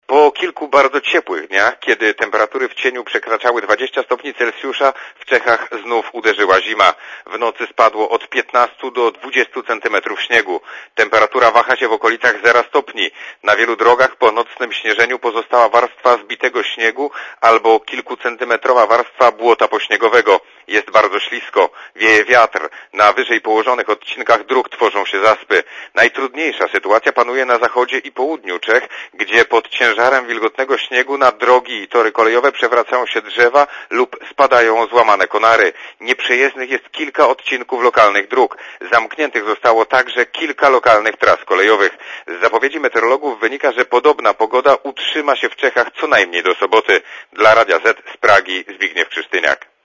Po kilku bardzo ciepłych dniach, kiedy temperatury w cieniu przekraczały 20 stopni Celsjusza, w Czechach znów uderzyła zima. W nocy spadło od 15 do 20 centymetrów śniegu. Temperatura waha się w okolicach 0 stopni. Na wielu drogach po nocnym śnieżeniu pozostała warstwa zbitego śniegu albo kilkucentymetrowa warstwa błota pośniegowego. Jest bardzo ślisko. Wieje wiatr. Na wyżej położonych odcinkach dróg tworzą się zaspy. Najtrudniejsza sytuacja panuje na zachodzie i południu Czech, gdzie pod ciężarem wilgotnego śniegu na drogi i tory kolejowe przewracają się drzewa lub spadają złamane konary. Nieprzejezdnych jest kilka odcinków lokalnych dróg. Zamkniętych zostało także kilka lokalnych tras kolejowych. Z zapowiedzi meteorologów wynika, że podobna pogoda utrzyma się w Czechach co najmniej do soboty. Dla Radia Z z Pragi Zbigniew Krzysztyniak.